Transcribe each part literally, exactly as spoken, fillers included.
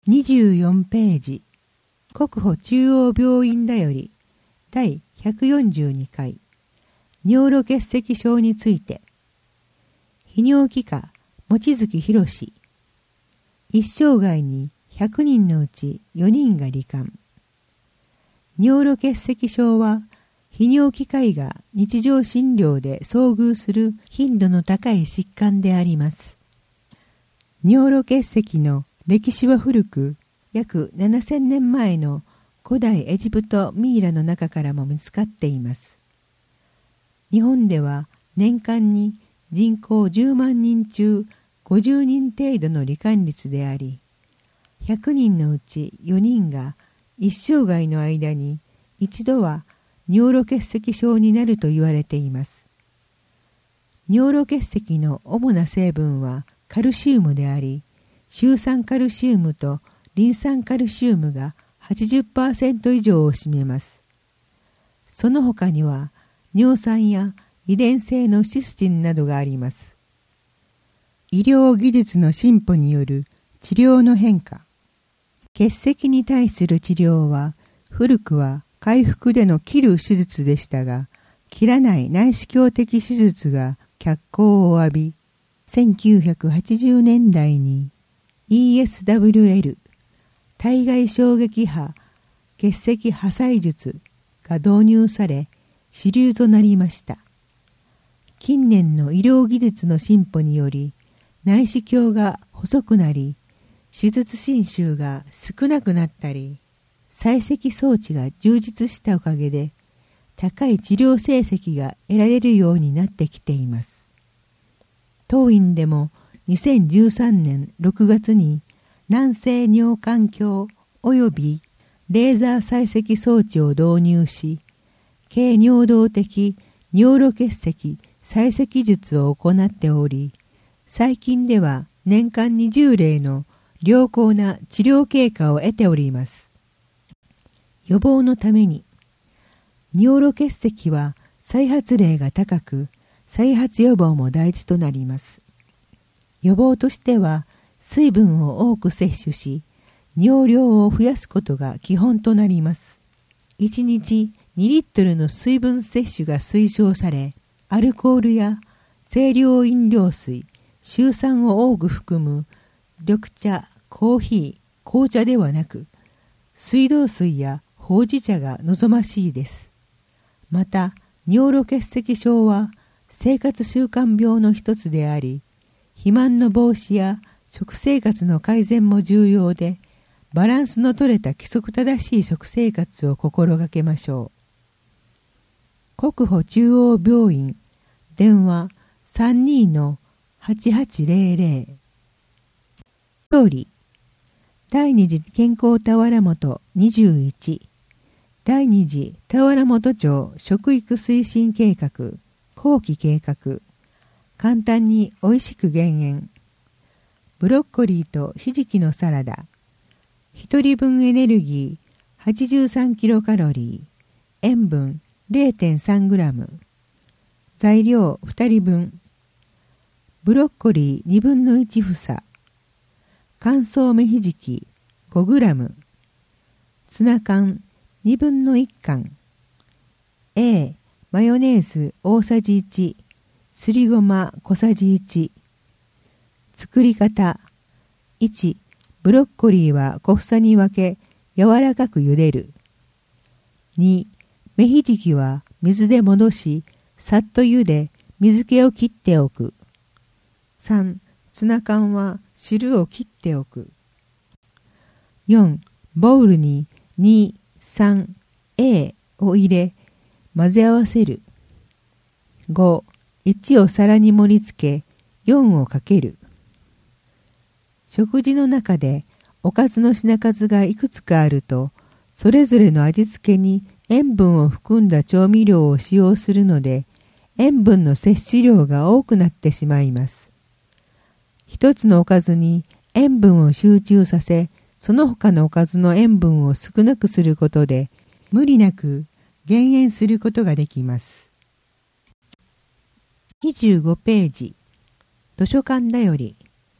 にじゅうよんページ、国保中央病院だよりだいひゃくよんじゅうにかい、尿路結石症について。泌尿器科望月博。一生涯にひゃくにんのうちよにんが罹患。尿路結石症は泌尿器科医が日常診療で遭遇する頻度の高い疾患であります。尿路結石の歴史は古く、約ななせんねんまえの古代エジプトミイラの中からも見つかっています。日本では年間に人口じゅうまんにん中ごじゅうにん程度の罹患率であり、ひゃくにんのうちよにんが一生涯の間に一度は尿路結石症になると言われています。尿路結石の主な成分はカルシウムであり、シュウ酸カルシウムとリン酸カルシウムが はちじゅっパーセント 以上を占めます。その他には尿酸や遺伝性のシスチンなどがあります。医療技術の進歩による治療の変化。結石に対する治療は古くは開腹での切る手術でしたが、切らない内視鏡的手術が脚光を浴び、せんきゅうひゃくはちじゅうねんだいに イーエスダブリューエル 体外衝撃波結石破砕術が導入され主流となりました。近年の医療技術の進歩により内視鏡が細くなり、手術侵襲が少なくなったり、採石装置が充実したおかげで高い治療成績が得られるようになってきています。当院でもにせんじゅうさんねんろくがつに軟性尿管鏡およびレーザー採石装置を導入し、経尿道的尿路結石採石術を行っており、最近では年間にじゅうれいの良好な治療経過を得ております。予防のために、尿路結石は再発例が高く、再発予防も大事となります。予防としては、水分を多く摂取し、尿量を増やすことが基本となります。いちにちにリットルの水分摂取が推奨され、アルコールや清涼飲料水、シュウ酸を多く含む緑茶、コーヒー、紅茶ではなく、水道水やほうじ茶が望ましいです。また、尿路結石症は生活習慣病の一つであり、肥満の防止や食生活の改善も重要で、バランスの取れた規則正しい食生活を心がけましょう。国保中央病院、電話 さんにーのはちはちぜろぜろ。料理、第二次健康田原本にじゅういち、第二次田原本町食育推進計画、後期計画、簡単においしく減塩、ブロッコリーとひじきのサラダ、一人分エネルギーはちじゅうさんキロカロリー、塩分 れいてんさんグラム、材料ふたりぶん、ブロッコリーにぶんのいち房、乾燥芽ひじき ごグラム、ツナ缶にぶんのいち缶、A、マヨネーズ大さじいち、すりごま小さじいち。作り方。いち、ブロッコリーは小房に分け柔らかく茹でる。に、芽ひじきは水で戻しさっと茹で水気を切っておく。さん、ツナ缶は汁を切っておく。よん、ボウルにに、さん、A を入れ混ぜ合わせる。ご、いちを皿に盛り付けよんをかける。食事の中でおかずの品数がいくつかあると、それぞれの味付けに塩分を含んだ調味料を使用するので、塩分の摂取量が多くなってしまいます。一つのおかずに塩分を集中させ、その他のおかずの塩分を少なくすることで、無理なく減塩することができます。にじゅうごページ、図書館だより、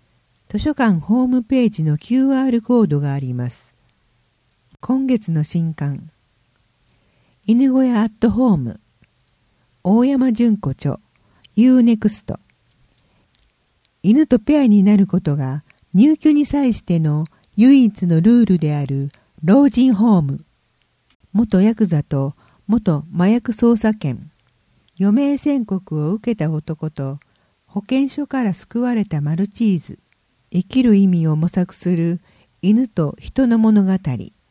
図書館ホームページの キューアール コードがあります。今月の新刊、犬小屋アットホーム、大山純子著、ユーネクスト。犬とペアになることが入居に際しての唯一のルールである老人ホーム。元ヤクザと元麻薬捜査犬、余命宣告を受けた男と保健所から救われたマルチーズ。生きる意味を模索する犬と人の物語。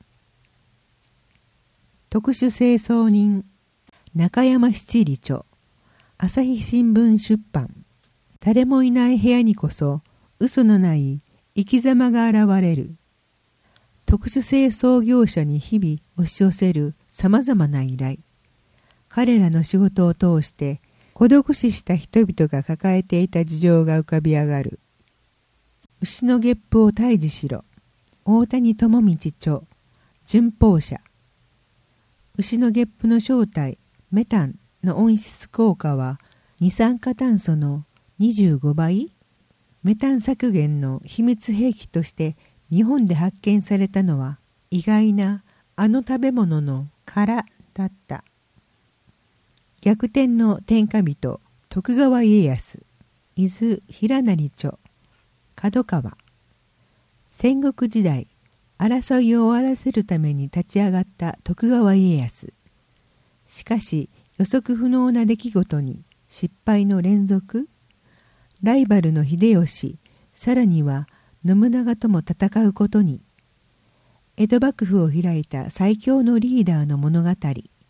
特殊清掃人中山七里著、朝日新聞出版。誰もいない部屋にこそ嘘のない生き様が現れる。特殊清掃業者に日々押し寄せるさまざまな依頼。彼らの仕事を通して孤独死した人々が抱えていた事情が浮かび上がる。牛のゲップを退治しろ。大谷智道著、順法社。牛のゲップの正体、メタンの温室効果は二酸化炭素のにじゅうごばい？メタン削減の秘密兵器として日本で発見されたのは意外なあの食べ物の殻だった。逆転の天下人、徳川家康。伊豆平成著、角川。戦国時代、争いを終わらせるために立ち上がった徳川家康。しかし予測不能な出来事に失敗の連続。ライバルの秀吉、さらには信長とも戦うことに。江戸幕府を開いた最強のリーダーの物語。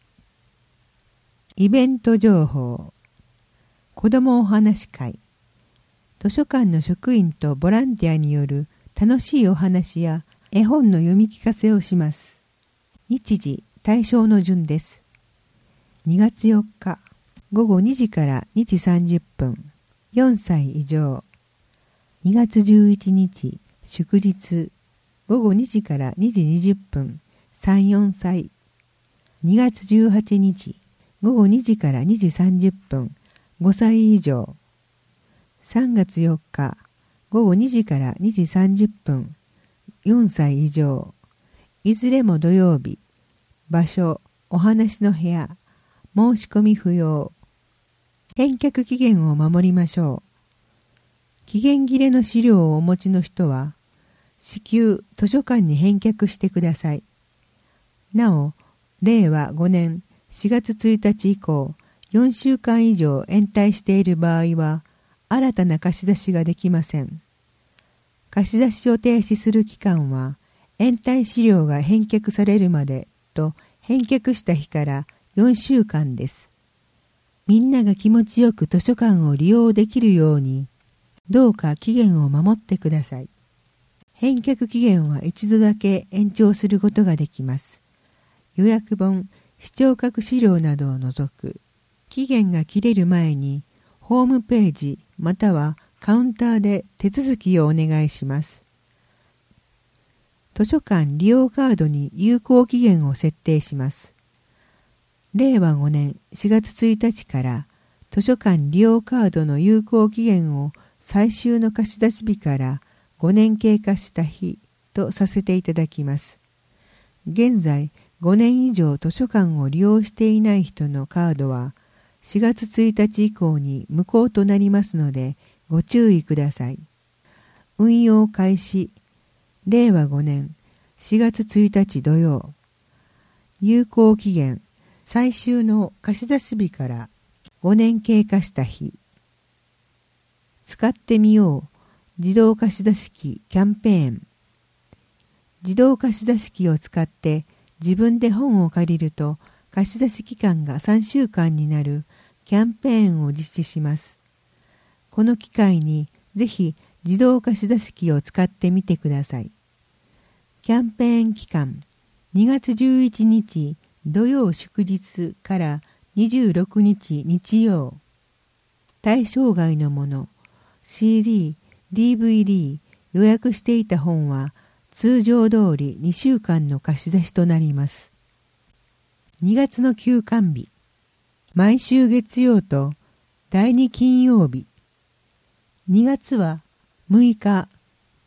イベント情報。子どもお話会。図書館の職員とボランティアによる楽しいお話や絵本の読み聞かせをします。日時、対象の順です。にがつよっか、ごごにじからにじさんじゅっぷん、よんさい以上。にがつじゅういちにち、祝日、ごごにじからにじにじゅっぷん、さん、よんさい。にがつじゅうはちにち、ごごにじからにじさんじゅっぷん、ごさい以上。さんがつよっか、ごごにじからにじさんじゅっぷん、よんさい以上。いずれも土曜日。場所、お話の部屋。申し込み不要。返却期限を守りましょう。期限切れの資料をお持ちの人は、至急図書館に返却してください。なお、れいわごねんしがつついたち以降、よんしゅうかん以上延滞している場合は、新たな貸し出しができません。貸し出しを停止する期間は、延滞資料が返却されるまでと返却した日からよんしゅうかんです。みんなが気持ちよく図書館を利用できるように、どうか期限を守ってください。返却期限は一度だけ延長することができます。予約本、視聴覚資料などを除く。期限が切れる前に、ホームページまたはカウンターで手続きをお願いします。図書館利用カードに有効期限を設定します。れいわごねんしがつついたちから図書館利用カードの有効期限を最終の貸し出し日からごねん経過した日とさせていただきます。現在ごねん以上図書館を利用していない人のカードはしがつついたち以降に無効となりますのでご注意ください。運用開始れいわごねんしがつついたち土曜。有効期限最終の貸し出し日からごねん経過した日。使ってみよう自動貸出機キャンペーン。自動貸出機を使って自分で本を借りると貸し出し期間がさんしゅうかんになるキャンペーンを実施します。この機会にぜひ自動貸し出し機を使ってみてください。キャンペーン期間にがつじゅういちにち土曜祝日からにじゅうろくにち日曜。対象外のもの シーディー、ディーブイディー 予約していた本は通常通りにしゅうかんの貸し出しとなります。にがつの休館日毎週月曜とだいに金曜日。にがつはむいか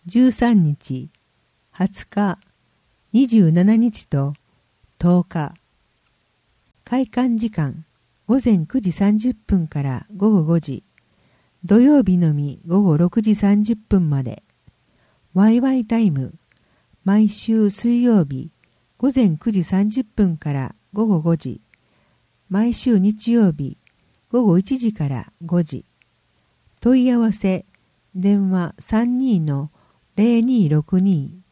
じゅうさんにち、はつか、にじゅうしちにちととおか。開館時間ごぜんくじさんじゅっぷんからごごごじ。土曜日のみごごろくじさんじゅっぷんまで。ワイワイタイム毎週水曜日ごぜんくじさんじゅっぷんからごごごじ。毎週日曜日ごごいちじからごじ。問い合わせ電話 さんにーのぜろにーろくに